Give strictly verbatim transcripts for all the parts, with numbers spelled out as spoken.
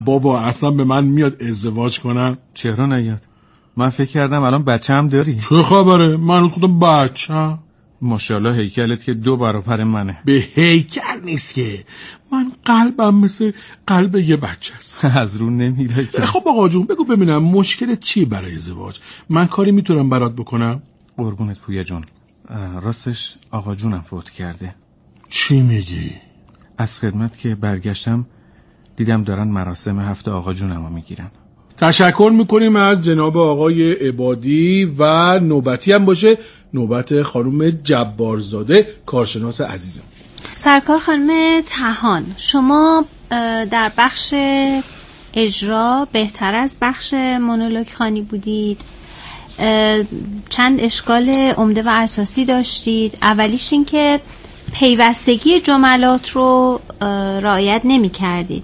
بابا اصلا به من میاد ازدواج کنم؟ چرا نیاد؟ من فکر کردم الان بچه هم داری. چه خبره؟ من از خودم بچه هم. ماشاءالله هیکلت که دو برابر منه. به هیکل نیست که، من قلبم مثل قلب یه بچه است. از رو نمیره که. خب آقا جون بگو ببینم مشکلت چیه برای ازدواج؟ من کاری میتونم برات بکنم؟ قربونت پویا جون. راستش آقا جونم فوت کرده. چی میگی؟ از خدمت که برگشتم دیدم دارن مراسم هفته آقا جونمو میگیرن. تشکر میکنیم از جناب آقای عبادی و نوبتی هم باشه نوبت خانم جبارزاده کارشناس عزیزم. سرکار خانم تهان، شما در بخش اجرا بهتر از بخش مونولوگ خوانی بودید. چند اشکال عمده و اساسی داشتید. اولیش این که پیوستگی جملات رو رعایت نمی کردید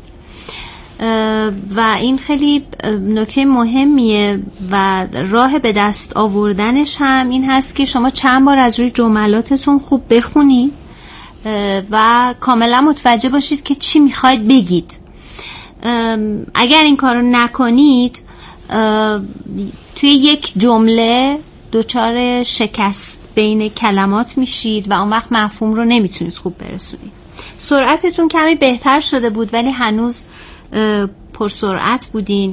و این خیلی نکته مهمیه و راه به دست آوردنش هم این هست که شما چند بار از روی جملاتتون خوب بخونید و کاملا متوجه باشید که چی میخواید بگید. اگر این کارو نکنید توی یک جمله دچار شکست بین کلمات میشید و اون وقت مفهوم رو نمیتونید خوب برسونید. سرعتتون کمی بهتر شده بود ولی هنوز پرسرعت بودین.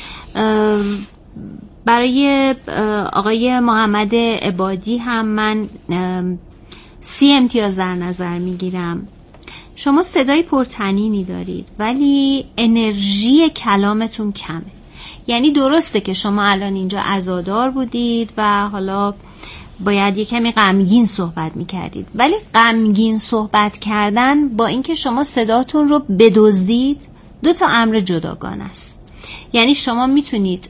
برای آقای محمد عبادی هم من سی امتیاز در نظر میگیرم. شما صدای پرطنینی دارید ولی انرژی کلامتون کمه. یعنی درسته که شما الان اینجا عزادار بودید و حالا باید یه کمی غمگین صحبت میکردید، ولی غمگین صحبت کردن با اینکه شما صداتون رو بدزدید دو تا امر جداگانه است. یعنی شما میتونید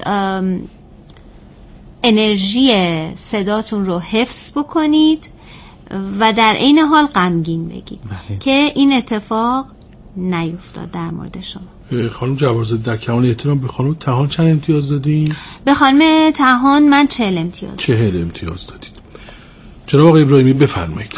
انرژی صداتون رو حفظ بکنید و در عین حال غمگین بگید بله. که این اتفاق نیفتاد در مورد شما. خانم جبارزاده در کمال احترام به خانم تهان چند امتیاز دادین؟ به خانم تهان من چهل امتیاز چهل امتیاز دادید. جناب آقای ابراهیمی بفرمایید.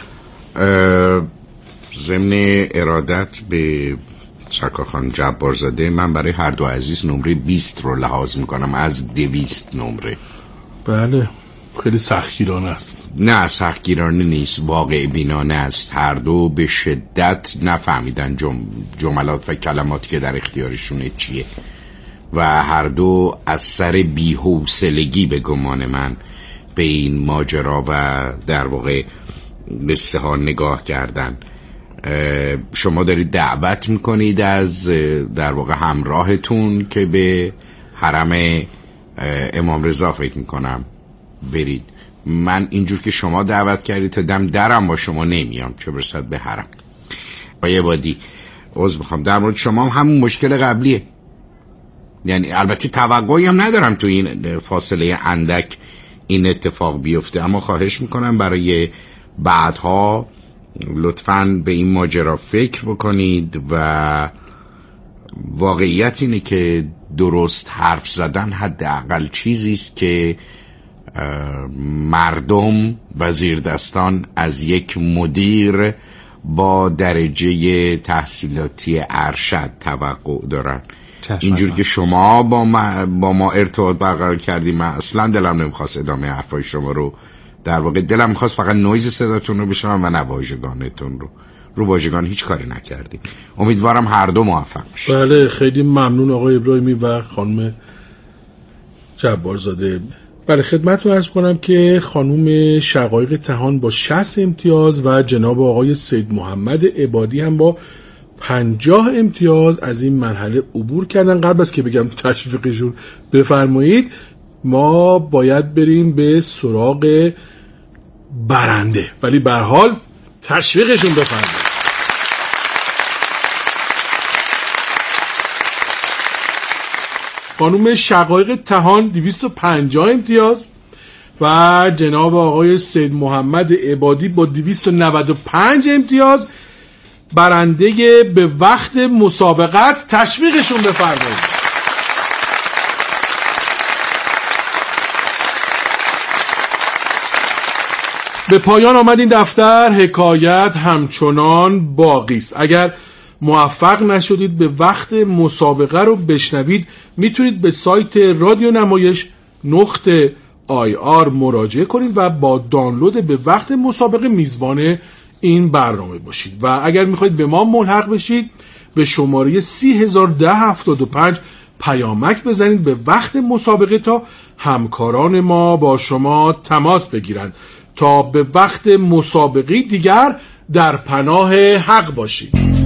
ضمن ارادت به سرکار خانم جبارزاده من برای هر دو عزیز نمره بیست رو لحاظ میکنم از دویست نمره. بله خیلی سختگیرانه است. نه سختگیرانه نیست، واقع بینانه است. هر دو به شدت نفهمیدن جم... جملات و کلماتی که در اختیارشونه چیه و هر دو از سر بی‌حوصلگی به گمان من به این ماجرا و در واقع به سها نگاه کردن. شما دارید دعوت میکنید از در واقع همراهتون که به حرم امام رضا فکر میکنم برید. من اینجور که شما دعوت کردید تا دم درم با شما نمیام چه برسد به حرم. آیه عبادی عذر میخوام در مورد شما هم همون مشکل قبلیه. یعنی البته توقعی هم ندارم تو این فاصله اندک این اتفاق بیفته، اما خواهش میکنم برای بعدها لطفاً به این ماجرا فکر بکنید و واقعیت اینه که درست حرف زدن حداقل چیزی است که مردم و زیردستان از یک مدیر با درجه تحصیلاتی ارشد توقع دارن. اینجور که شما با ما, با ما ارتباط برقرار کردیم من اصلا دلم نمیخواست ادامه حرفای شما رو در واقع دلم میخواست فقط نویز صداتون رو بشنوم و نه واژگانتون رو. رو واژگان هیچ کاری نکردیم. امیدوارم هر دو موفق بشید. بله خیلی ممنون آقای ابراهیمی و خانم جبارزاده. بله خدمتتون عرض کنم که خانم شقایق تهان با شصت امتیاز و جناب آقای سید محمد عبادی هم با پنجاه امتیاز از این مرحله عبور کردن. قبل از که بگم تشویقشون بفرمایید ما باید بریم به سراغ برنده، ولی به هر حال تشویقشون بفرمایید. خانم شقایق تهان دویست و پنجاه امتیاز و جناب آقای سید محمد عبادی با دویست و نود و پنج امتیاز برنده به وقت مسابقه است. تشویقشون بفرمایید. به پایان آمد این دفتر. حکایت همچنان باقی است. اگر موفق نشدید به وقت مسابقه رو بشنوید، میتونید به سایت رادیو نمایش نقطه آی آر مراجعه کنید و با دانلود به وقت مسابقه میزبان این برنامه باشید. و اگر میخواید به ما ملحق بشید به شماره سی هزار ده هفتاد و پنج پیامک بزنید به وقت مسابقه تا همکاران ما با شما تماس بگیرند تا به وقت مسابقه دیگر در پناه حق باشید.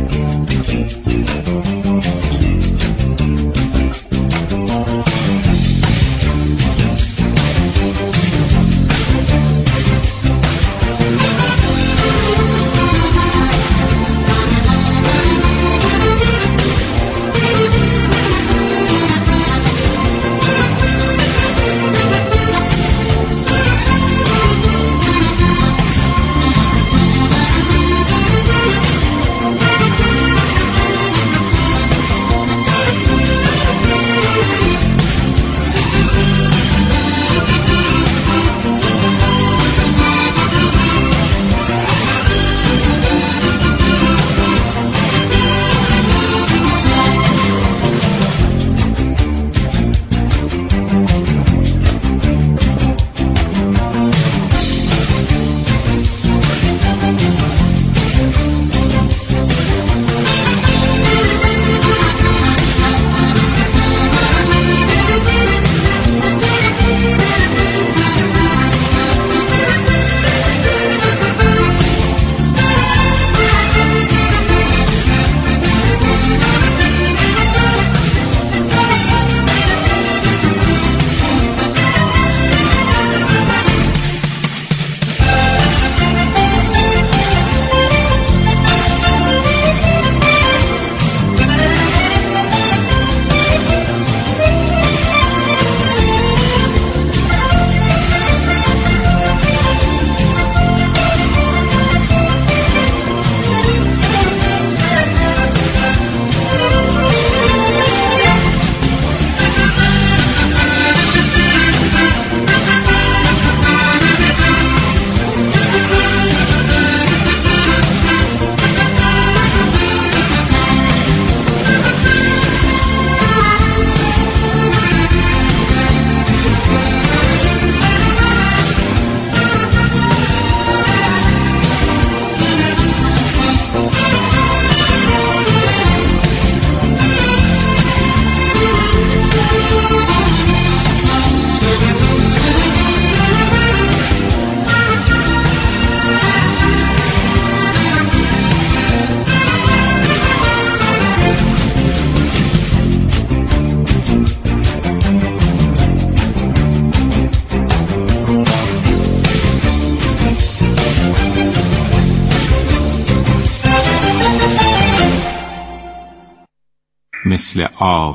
مثل آب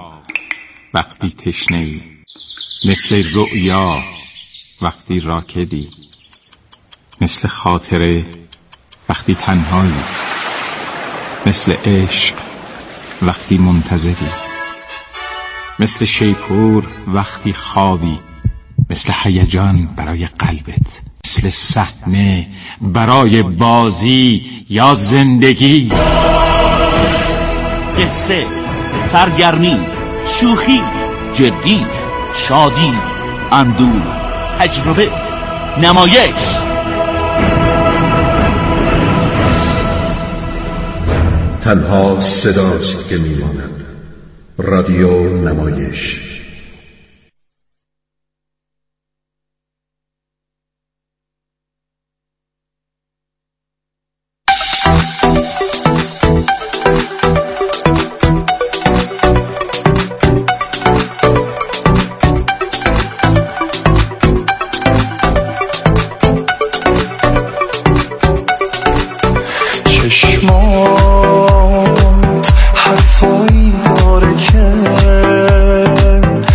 وقتی تشنه‌ای، مثل رؤیا وقتی راکدی، مثل خاطره وقتی تنهایی، مثل عشق وقتی منتظری، مثل شیپور وقتی خوابی، مثل هیجان برای قلبت، مثل صحنه برای بازی یا زندگی. قصه، سرگرمی، شوخی، جدی، شادی، اندوه، تجربه، نمایش. تنها صداست که میماند. رادیو نمایش. چشمات حرفایی داره که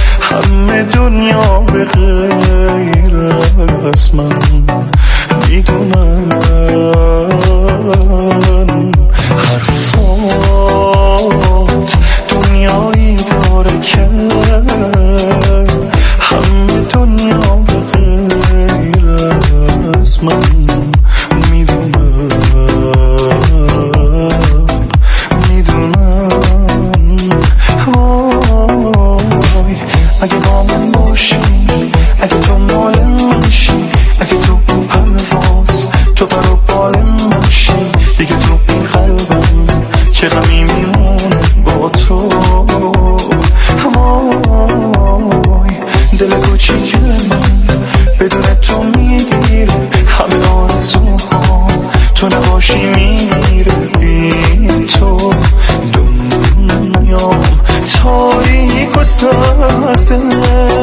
گسترده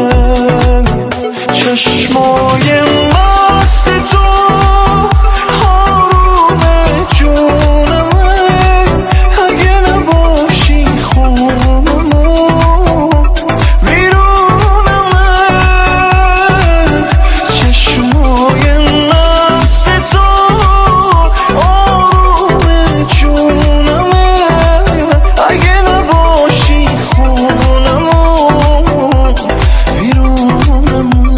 چشمای مست تو آروم جونمه اگه نباشی خونمو بیرونمه چشمای مست تو آروم جونمه اگه نباشی خونمو بیرونمه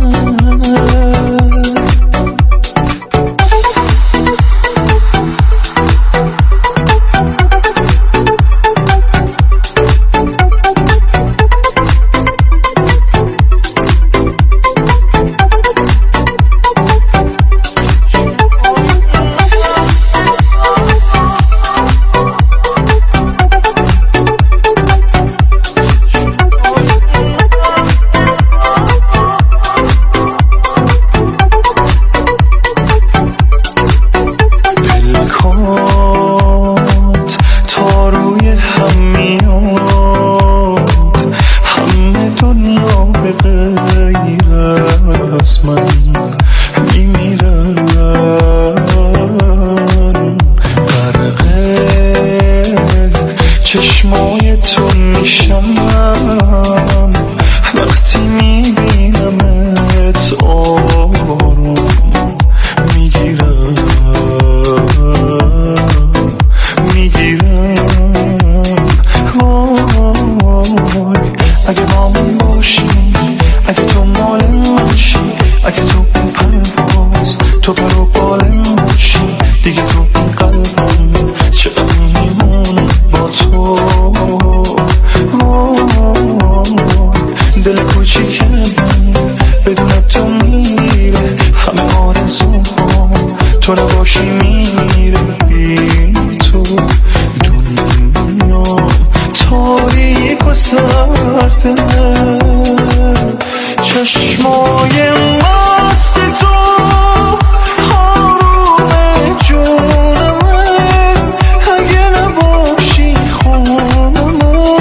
چشمای تو میشم وقتی میبینمت آروم میگیرم میگیرم وای اگه با من باشی اگه تو مال منشی اگه تو این پرواز تو پر و بالم باشی دیگه تو این قلبم چقدر میمونم با تو دل کوچیکم بدون تو میره همه آرزوام تو نباشی میره بی تو دنیا تاریک و سرده چشمای مست تو آروم جونمه اگه نباشی خونمو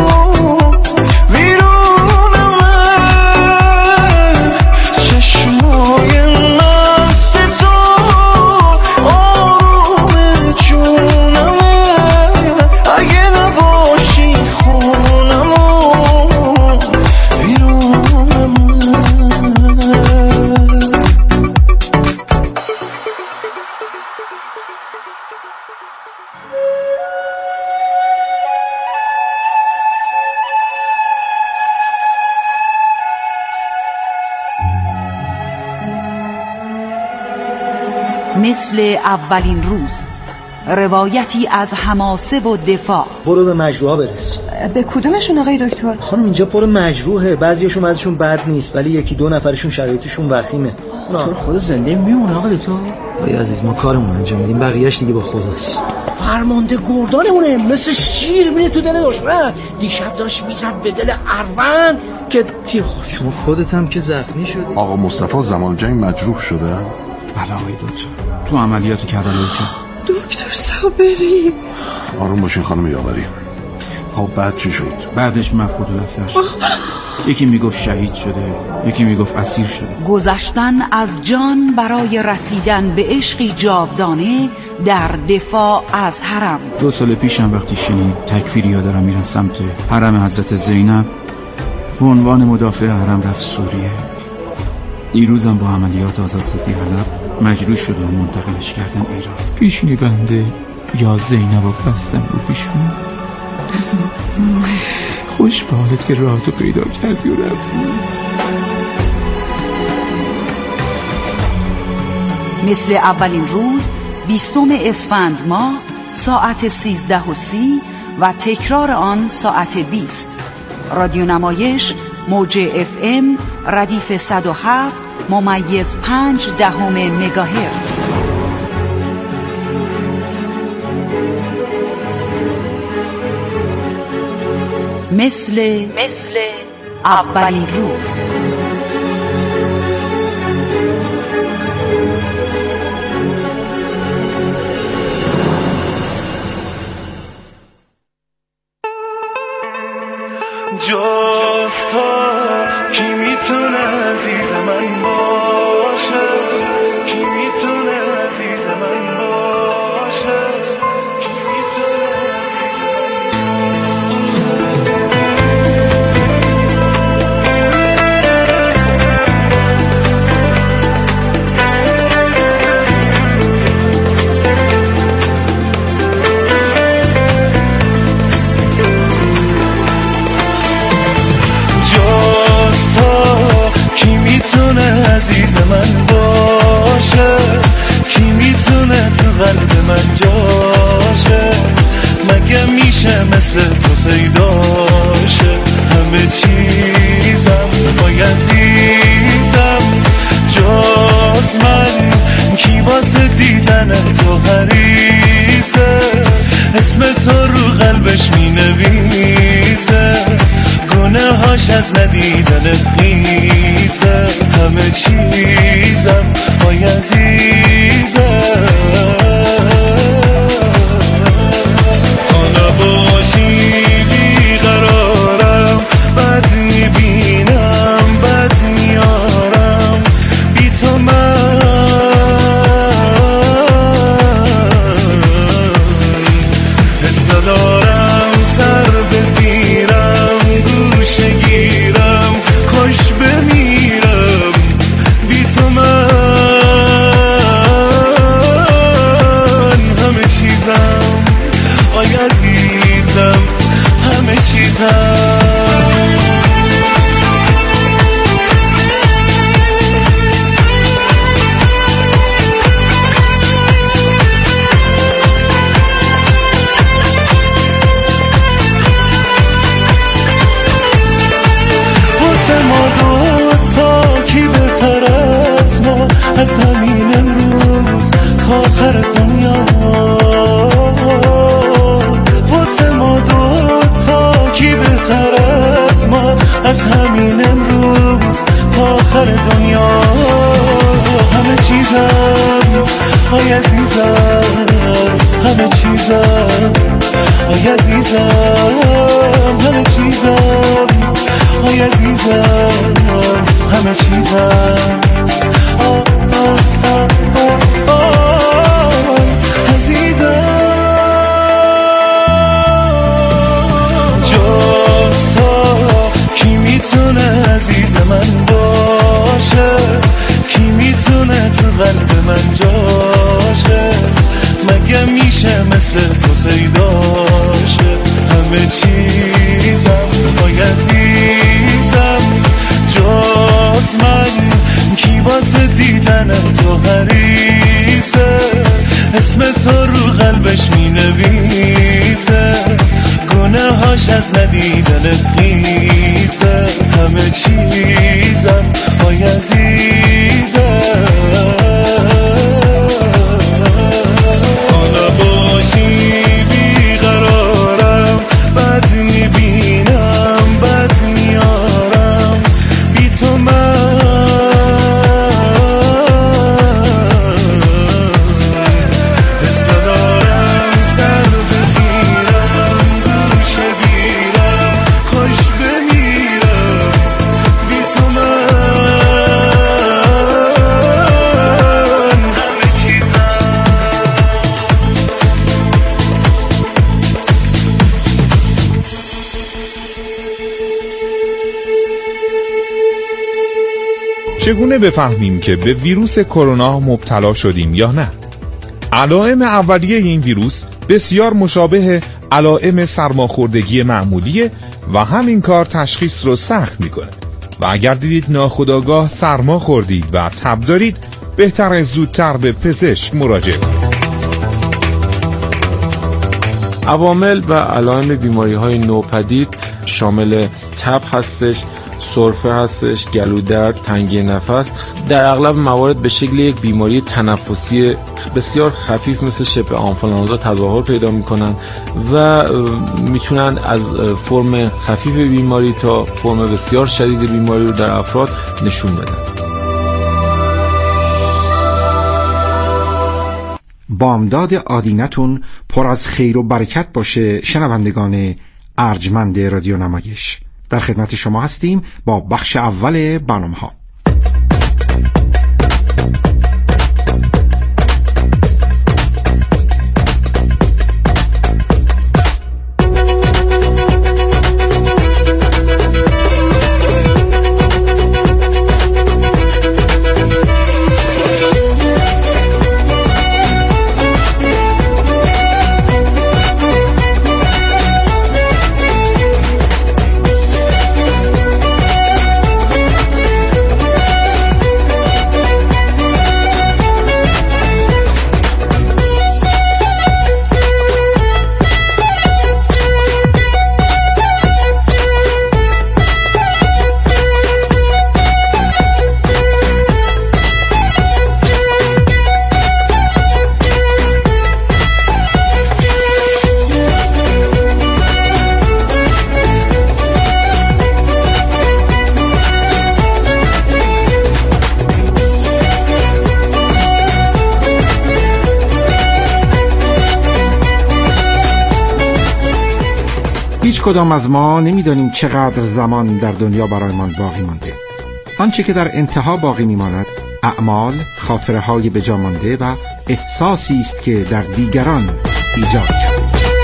بیرونمه چشمای مست تو آروم جونمه اگه نباشی خونمو بیرونمه مثل اولین روز، روایتی از حماسه و دفاع. برو به مجروحا برس. به کدومشون آقای دکتر؟ خانم اینجا پر مجروحه، بعضیاشون ازشون بد نیست ولی یکی دو نفرشون شرایطشون وخیمه. تو خود زنده میمونه آقا دکتر؟ آیا عزیز ما کارمون انجام میدیم، بقیه‌اش دیگه با خداست. فرمانده گردانمونه مثل شیر میره تو دل دشمن. دیشب داشت میزد به دل اروند که تیر خورد. شما خودت هم که زخمی شدی. آقا مصطفی زمان جنگ مجروح شده؟ بله آقای دکتر، تو عملیات کربلای چند. دکتر صابری آروم باشین خانم یاوری. خب بعد چی شد؟ بعدش مفقود البصر شد. یکی میگفت شهید شده، یکی میگفت اسیر شده. گذشتن از جان برای رسیدن به عشقی جاودانه در دفاع از حرم. دو سال پیشم وقتی شنید تکفیریا دارن میرن سمت حرم حضرت زینب، به عنوان مدافع حرم رفت سوریه. دیروزم با عملیات آزادسازی حلب مجروح شد و منتقلش کردن ایران. پیشونی بنده یا زینب و بستم رو پیشون. خوش به حالت که راحتو پیدا کردی و رفتی. مثل اولین روز بیستم اسفند ماه ساعت سیزده و سی و تکرار آن ساعت بیست. رادیو نمایش موج اف ام ردیف صد و هفت ممیز پنج دهم مگاهرتز. مثل مثل اولین روز. جاستا کی میتونه عزیز من باشه کی میتونه عزیز من باشه کی میتونه کی میتونه عزیز من باشه کی میتونه تو قلب من جاشه مگه میشه مثل تو پیداشه همه چیزم وای عزیزم جز من کی واسه دیدن تو حریصه اسم تو رو قلبش مینویسه گونه هاش از ندیدنت خیزه همه چیزم وای عزیزم تا نباشی بیقرارم بد میبینم بد میارم بی تو من حس ندارم سر بزیرم گوشه گیرم کاش بمیرم بی تو من همه چیزم آی عزیزم همه چیزم از همین امروز تا آخر دنیا واسه ما دوتا کی بهتر از ما از همین امروز تا آخر دنیا همه چیزم آی عزیزم همه چیزم آی عزیزم همه چیزم آی عزیزم همه چیزم جاستا کی میتونه عزیز من باشه کی میتونه تو قلب من جاشه مگه میشه مثل تو پیداشه همه چیزم وای عزیزم جز من کی واسه دیدن تو حریصه اسم تو رو قلبش مینویسه گونه هاش از ندیدنت خیزه همه چیزم آی عزیزم تا نباشی بیقرارم بد میبینم بد میارم بی تو من چگونه بفهمیم که به ویروس کرونا مبتلا شدیم یا نه؟ علائم اولیه این ویروس بسیار مشابه علائم سرماخوردگی معمولیه و همین کار تشخیص رو سخت میکنه و اگر دیدید ناخودآگاه سرما خوردید و تب دارید بهتره زودتر به پزشک مراجعه کنید. عوامل و علائم بیماری‌های نوپدید شامل تب هستش، سرفه هستش، گلودرد، تنگی نفس، در اغلب موارد به شکل یک بیماری تنفسی بسیار خفیف مثل شبه آنفولانزا تظاهر پیدا میکنن و میتونن از فرم خفیف بیماری تا فرم بسیار شدید بیماری رو در افراد نشون بدن. بامداد آدینتون پر از خیر و برکت باشه شنوندگان ارجمند رادیو نمایش. در خدمت شما هستیم با بخش اول برنامه ها. هیچ کدام از ما نمیدانیم چقدر زمان در دنیا برایمان باقی مانده. آنچه که در انتها باقی میماند اعمال، خاطره های بجا مانده و احساسی است که در دیگران ایجاد کرد.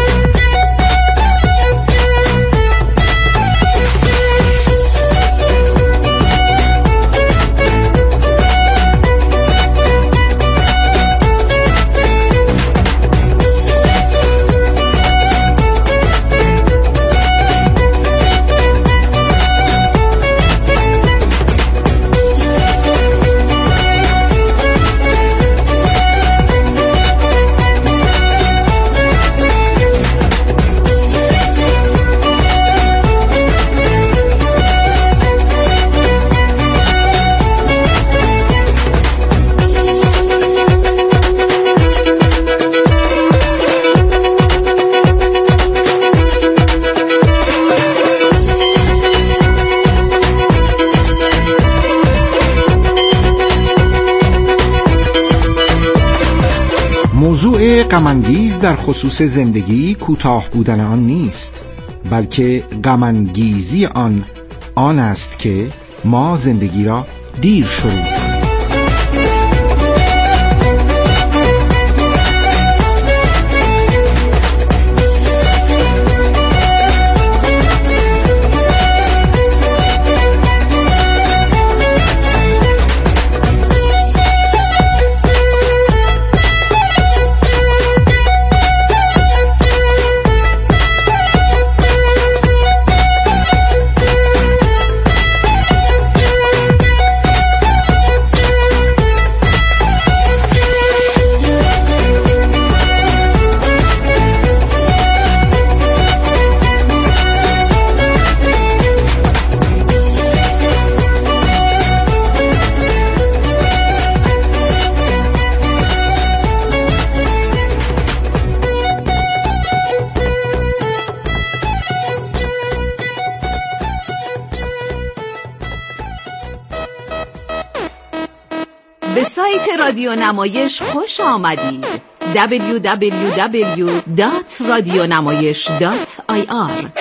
موضوع غم‌انگیز در خصوص زندگی کوتاه بودن آن نیست، بلکه غم‌انگیزی آن آن است که ما زندگی را دیر شروع کنیم. به سایت رادیو نمایش خوش آمدید. دبلیو دبلیو دبلیو دات رادیونمایش دات آی آر.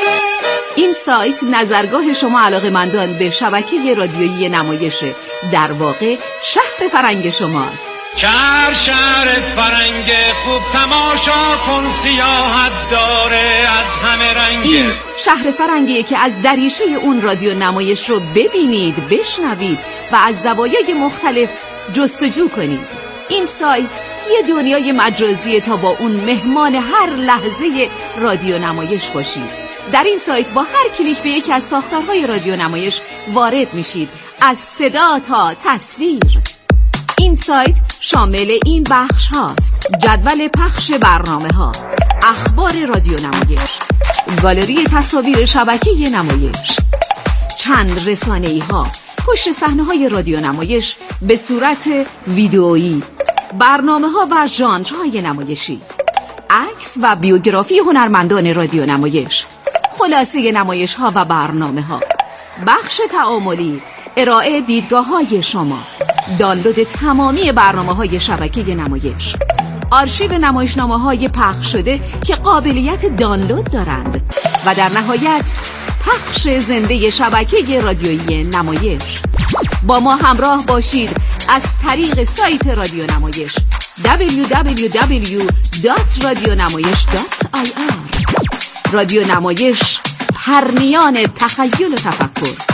این سایت نظرگاه شما علاقه‌مندان به شبکه رادیویی نمایشه، در واقع شهر فرنگ شماست. شهر شهر فرنگ خوب تماشا کن، سیاحت داره از همه رنگ. این شهر فرنگیه که از دریچه اون رادیو نمایش رو ببینید، بشنوید و از زوایای مختلف جستجو کنید. این سایت یه دنیای مجازیه تا با اون مهمان هر لحظه رادیو نمایش باشید. در این سایت با هر کلیک به یکی از ساختارهای رادیو نمایش وارد میشید، از صدا تا تصویر. این سایت شامل این بخش هاست: جدول پخش برنامه ها، اخبار رادیو نمایش، گالری تصاویر شبکه نمایش، چند رسانه‌ای ها، پشت صحنه های رادیو نمایش به صورت ویدئویی، برنامه ها و ژانرهای نمایشی، عکس و بیوگرافی هنرمندان رادیو نمایش، خلاصه نمایش ها و برنامه ها، بخش تعاملی، ارائه دیدگاه های شما، دانلود تمامی برنامه های شبکه نمایش، آرشیو نمایشنامه های پخش شده که قابلیت دانلود دارند و در نهایت پخش زنده شبکه رادیویی نمایش. با ما همراه باشید از طریق سایت رادیو نمایش دبلیو دبلیو دبلیو دات رادیونمایش دات آی آر. رادیو نمایش، پرنیان تخیل و تفکر.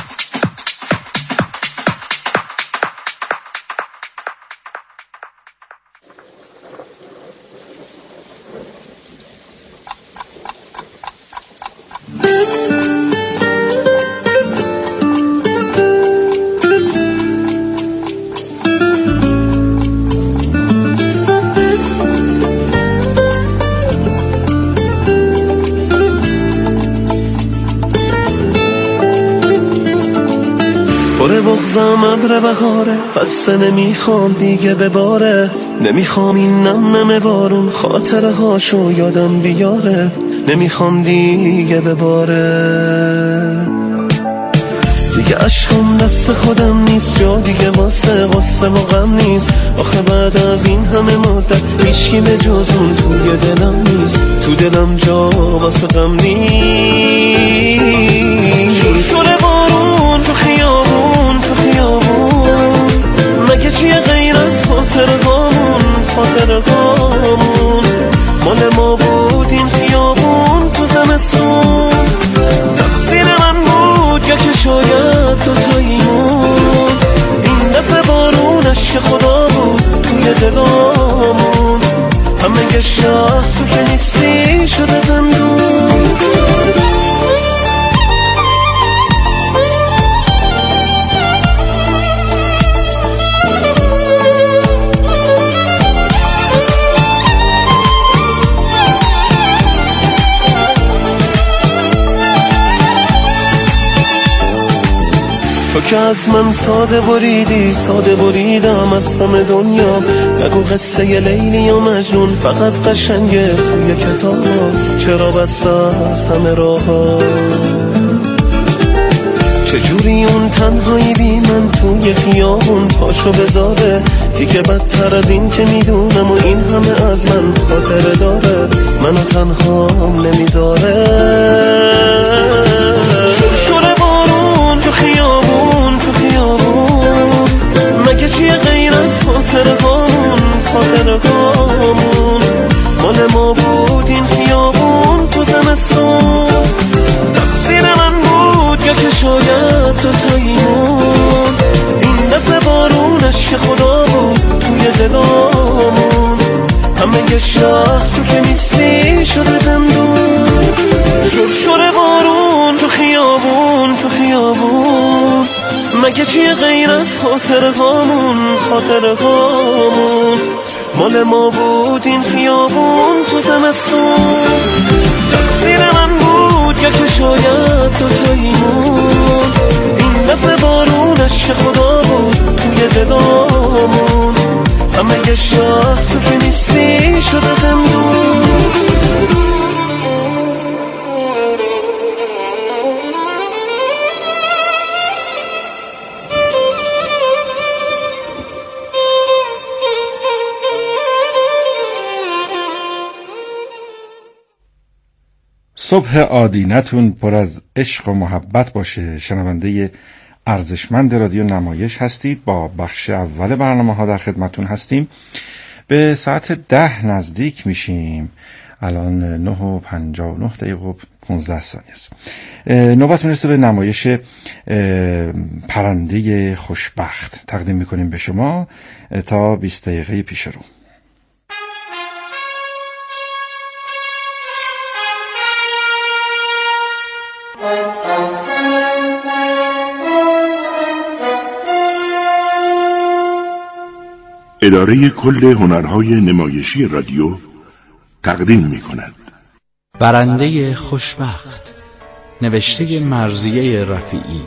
بغضم ابر بهاره، بسته نمیخوام دیگه بباره، نمیخوام این نم نم بارون خاطره هاشو یادم بیاره، نمیخوام دیگه بباره. دیگه عشقم دست خودم نیست، جا دیگه واسه غصه و غم نیست. آخه بعد از این همه مدت هیچی به جز اون توی دلم نیست، تو دلم جا واسه غم نیست. شور شور بارون تو خیابون، تو خیابون مگه چیه غیر از خاطر هامون، خاطر هامون مال ما بود این خیابون تو زمستون. تقصیر من بود یا که شاید دوتاییمون، این دفعه بارونش که خدا بود توی دلامون. همه یه شهر تو که نیستی شده زندون. تو که از من ساده بریدی، ساده بریدم از همه دنیا. نگو قصه ی لیلی یا مجنون فقط قشنگه توی کتاب، چرا بسته از همه راه ها. چجوری اون تنهایی بی من توی خیابون پاشو بذاره، دیگه بدتر از این که میدونم و این همه از من خاطره داره، منو تنهام نمیذاره. شور شور بارون تو خیابون، تو خیابون مگه چیه غیر از خاطره هامون، خاطره هامون مال ما بود این خیابون تو زمستون. تقصیر من بود یا که شاید دوتاییمون، این دفعه بارونش که خدا بود توی دلامون. همه یه شهر تو که نیستی شده زندون. شور شور بارون تو خیابون، تو خیابون مگه چیه غیر از خاطره هامون، خاطره هامون مال ما بود این خیابون تو زمستون. تقصیر من بود یا که شاید دوتاییمون، این دفعه بارونش که خدا بود توی دلامون. همه یه شهر تو که نیستی شده زندون. صبح آدینتون پر از عشق و محبت باشه. شنونده ارزشمند رادیو نمایش هستید. با بخش اول برنامه ها در خدمتون هستیم. به ساعت ده نزدیک میشیم. الان نه و پنجاه و نه دقیقه و پانزده ثانیه است. نوبت میرسه به نمایش پرنده خوشبخت. تقدیم میکنیم به شما تا بیست دقیقه پیش رو. اداره کل هنرهای نمایشی رادیو تقدیم می کند پرنده خوشبخت، نوشته مرضیه رفیعی.